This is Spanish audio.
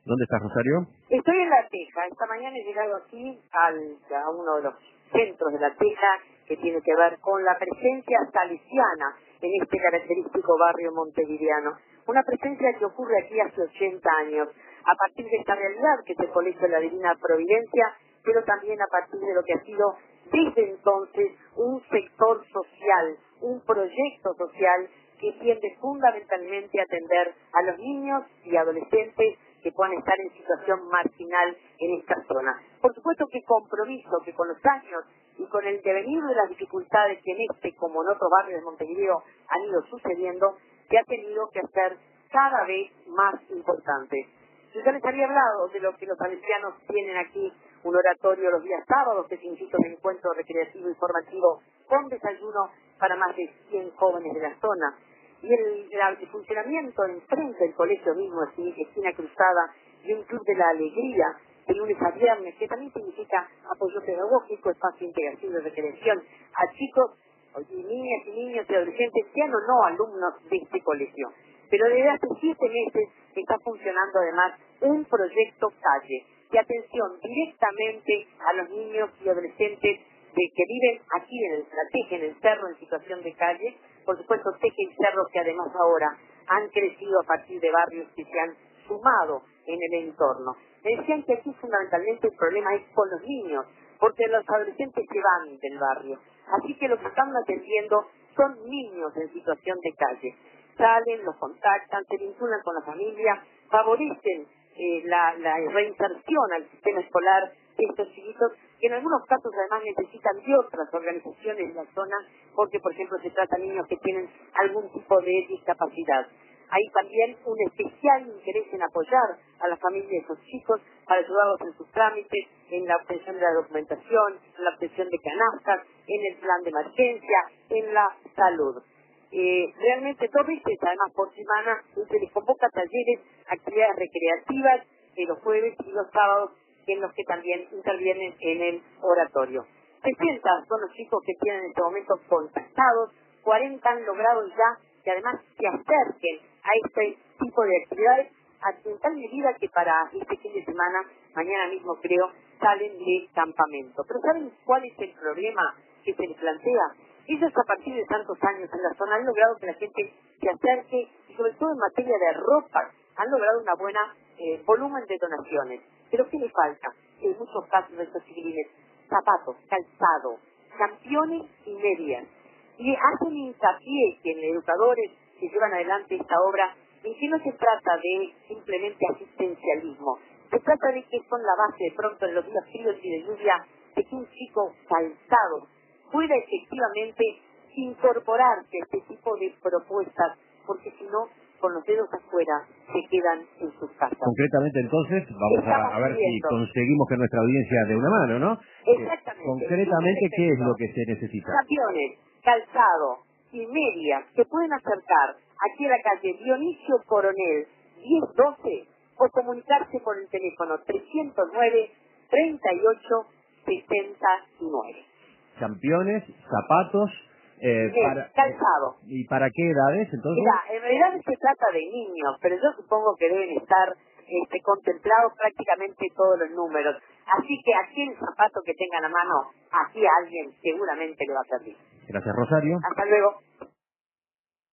¿Dónde estás, Rosario? Estoy en La Teja. Esta mañana he llegado aquí a uno de los centros de La Teja que tiene que ver con la presencia salesiana en este característico barrio montevideano. Una presencia que ocurre aquí hace 80 años, a partir de esta realidad que es el Colegio de la Divina Providencia, pero también a partir de lo que ha sido desde entonces un sector social, un proyecto social que tiende fundamentalmente a atender a los niños y adolescentes que puedan estar en situación marginal en esta zona. Por supuesto que compromiso que con los años y con el devenir de las dificultades que en este, como en otros barrios de Montevideo, han ido sucediendo, se ha tenido que hacer cada vez más importante. Yo ya les había hablado de lo que los salesianos tienen aquí, un oratorio los días sábados, que es un sitio de encuentro recreativo y formativo con desayuno para más de 100 jóvenes de la zona. Y el funcionamiento enfrente del colegio mismo, así, esquina cruzada, y un club de la alegría, de lunes a viernes, que también significa apoyo pedagógico, espacio integrativo de recreación a chicos, y niñas y niños y adolescentes, sean o no alumnos de este colegio. Pero desde hace 7 meses está funcionando además un proyecto calle de atención directamente a los niños y adolescentes que viven aquí en la Teja, en el Cerro, en situación de calle. Por supuesto, Teja y Cerro que además ahora han crecido a partir de barrios que se han sumado en el entorno. Me decían que aquí fundamentalmente el problema es con los niños, porque los adolescentes se van del barrio. Así que lo que están atendiendo son niños en situación de calle. Salen, los contactan, se vinculan con la familia, favorecen la reinserción al sistema escolar de estos chiquitos, que en algunos casos además necesitan de otras organizaciones de la zona, porque por ejemplo se trata de niños que tienen algún tipo de discapacidad. Hay también un especial interés en apoyar a la familia de esos chicos para ayudarlos en sus trámites, en la obtención de la documentación, en la obtención de canastas, en el plan de emergencia, en la salud. Realmente 2 veces además por semana se les convoca talleres, actividades recreativas los jueves y los sábados, en los que también intervienen en el oratorio. 60 son los chicos que tienen en este momento contactados, 40 han logrado ya que además se acerquen a este tipo de actividades, en tal medida que para este fin de semana, mañana mismo creo, salen de campamento. Pero ¿saben cuál es el problema que se les plantea? Ellos a partir de tantos años en la zona han logrado que la gente se acerque, y sobre todo en materia de ropa, han logrado una buena volumen de donaciones. Pero ¿qué le falta? En muchos casos de estos chiquilines, zapatos, calzado, championes y medias. Y hacen hincapié que en educadores que llevan adelante esta obra, en que no se trata de simplemente asistencialismo, se trata de que son la base de pronto en los días fríos y de lluvia, de que un chico calzado pueda efectivamente incorporarse a este tipo de propuestas, porque si no, con los dedos afuera, se quedan en sus casas. Concretamente, entonces, vamos a ver si conseguimos que nuestra audiencia dé una mano, ¿no? Exactamente. Concretamente, ¿qué es lo que se necesita? Championes, calzado y medias que pueden acercar aquí a la calle Dionisio Coronel 1012 o comunicarse por el teléfono 309 38 69. Championes, zapatos, calzado. ¿Y para qué edades, entonces? Mira, en realidad se trata de niños, pero yo supongo que deben estar contemplados prácticamente todos los números. Así que aquel zapato que tengan a mano, aquí a alguien seguramente le va a servir. Gracias, Rosario. Hasta luego.